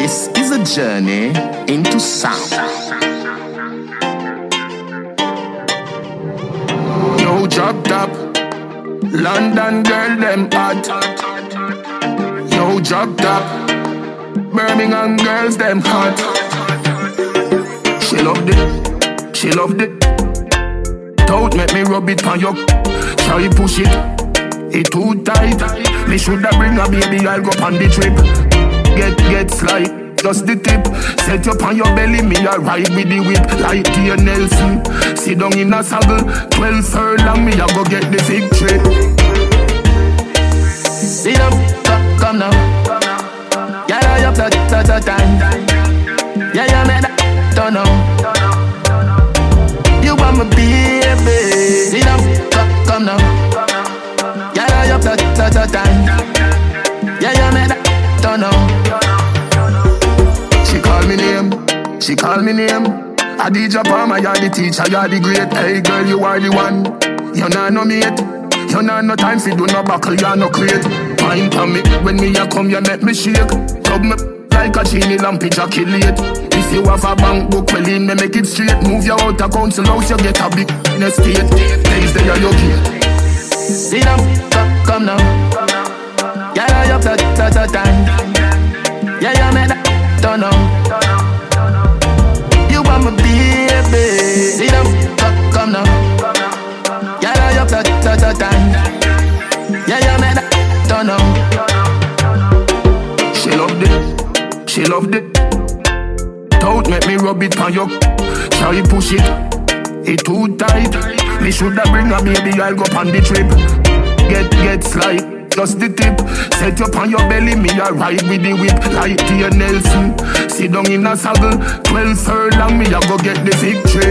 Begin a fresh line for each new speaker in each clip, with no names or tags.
This is a journey into sound. Yo, drop top, London girl, them hot. Yo, drop top, Birmingham girls, them hot. She loved it, she loved it. Don't make me rub it on you. Try push it, it too tight. Me shoulda bring a baby, I'll go on the trip. Get slide, just the tip. Set you on your belly, me a ride with the whip. Like Tia Nelson, sit down in a saddle. 12 furlong, me a go get the victory. Sit down, come now. Yeah, you have that time. Yeah, you made that turn on. You want my baby. Sit down, come now. Yeah, you have that time. Yeah, you made that turn on. She call me name. Adija Palmer, you're the teacher, you're the great. Hey girl, you are the one. You nah no mate. You nah no time for do no buckle, you're no crate. Pine for me, when me a come, you make me shake. Tug me like a chini lamp, ejaculate. If you have a bank book, well in me make it straight. Move you out of council house, you get a big in a state. Things they are your kid. Sit down, come now. Yeah, you have that time. Yeah, you made that turn on. You want my baby. Sit down, come now. Yeah, you have that time. Yeah, you made that turn on. She loved it. Don't make me rub it on you. Try push it, it too tight. Me shoulda bring a baby, I'll go on the trip. Get slide, just the tip. Set you on your belly, me a ride with the whip. Like Tia Nelson, sit down in a saddle. 12 furlong, me a go get the victory.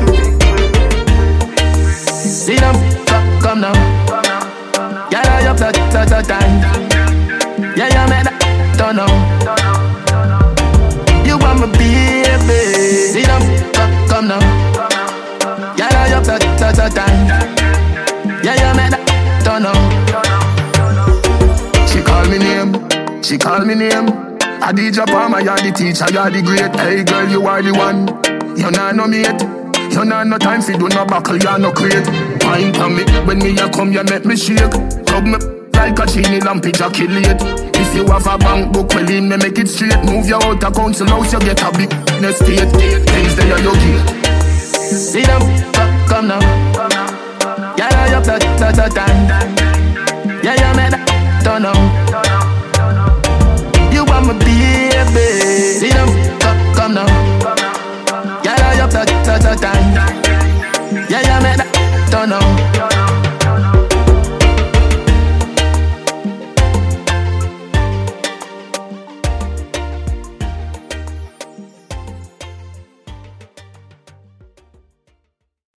Sit down, come now. Yeah, you have that time. Yeah, you made that turn on. You want my baby. Sit down, come now. Yeah, you have that time. Yeah, you made that turn on. She call me name. Adija Palmer, you're the teacher, you're the great. Hey girl, you are the one. You nah no mate. You nah no time for do no buckle, you're no crate. Pine for me, when me a come, you make me shake. Tug me like a chini lamp, ejaculate. If you have a bank book, well in me make it straight. Move you out of council house, you get a big in a state. Things they are your kid. Sit down, come now. Yeah, you have that time. Yeah, you made that turn on. You want my baby. Sit down, come now. Yeah, you have that time. Yeah, you made that turn on.